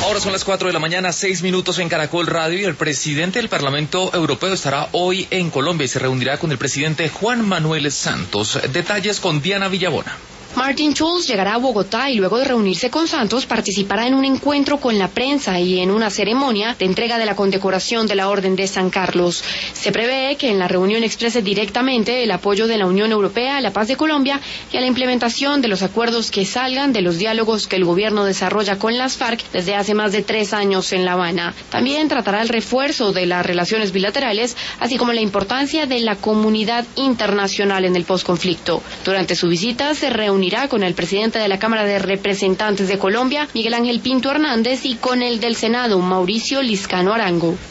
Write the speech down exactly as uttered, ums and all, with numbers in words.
Ahora son las cuatro de la mañana, seis minutos en Caracol Radio, y el presidente del Parlamento Europeo estará hoy en Colombia y se reunirá con el presidente Juan Manuel Santos. Detalles con Diana Villabona. Martin Schulz llegará a Bogotá y luego de reunirse con Santos participará en un encuentro con la prensa y en una ceremonia de entrega de la condecoración de la Orden de San Carlos. Se prevé que en la reunión exprese directamente el apoyo de la Unión Europea a la paz de Colombia y a la implementación de los acuerdos que salgan de los diálogos que el gobierno desarrolla con las FARC desde hace más de tres años en La Habana. También tratará el refuerzo de las relaciones bilaterales, así como la importancia de la comunidad internacional en el posconflicto. Durante su visita se reunirá con el presidente de la Cámara de Representantes de Colombia, Miguel Ángel Pinto Hernández, y con el del Senado, Mauricio Liscano Arango.